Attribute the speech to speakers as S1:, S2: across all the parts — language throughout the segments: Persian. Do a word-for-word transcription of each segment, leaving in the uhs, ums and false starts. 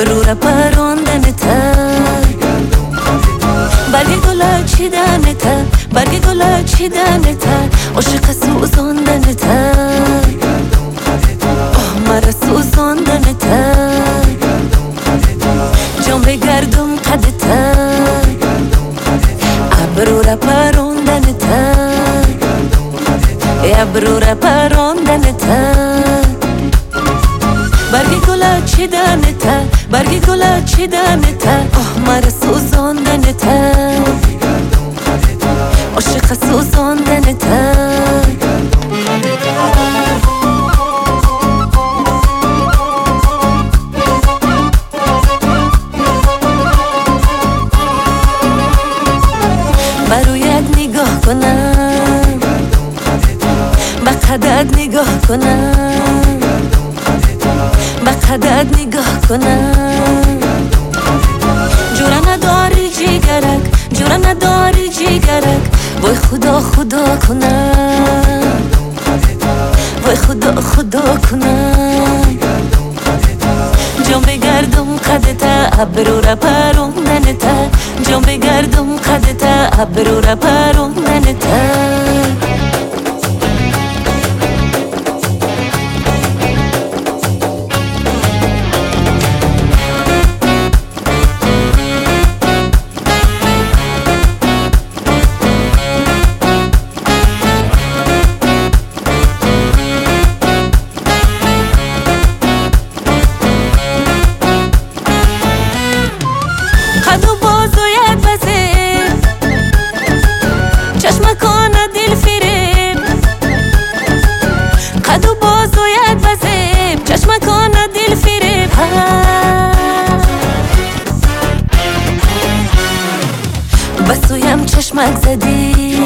S1: ابرو را پروندنتا برگ گل چیدنتا برگ گل چیدنتا عاشق سوزاندنتا آه مرا سوزاندنتا جام بگردم قدتا ابرو را پروندنتا ابرو را پروندنتا برگ گل چیدنتا برگ گل چیدنتا آه مرا سوزاندنتا عاشق سوزاندنتا برویت نگاه کنم به قدت نگاه کنم به قدت نگاه کنم جورا نداری جیگرک جورا نداری جیگرک وای خدا خدا کنم وای خدا خدا کنم جام بگردم قدتا ابرو را پروندنتا جام بگردم قدتا ابرو را پروندنتا قد و بازویت بسیم چشم کنه دل فریب قد و بازویت بسیم چشم کنه دل فریب بسویم چشمک زدی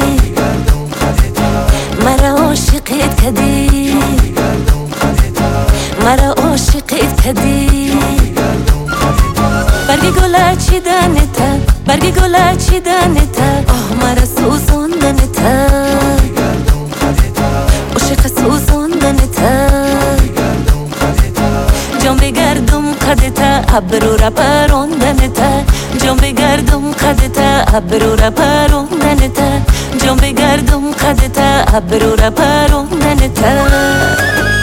S1: مرا عاشقت کدی مرا عاشقت کدی برگ گل چیدنتا برگ گل چیدنتا آه مرا سوزاندنتا عاشق سوزاندنتا جام بگردم قدتا ابرو را پروندنتا جام بگردم قدتا ابرو را پروندنتا جام بگردم قدتا ابرو را پروندنتا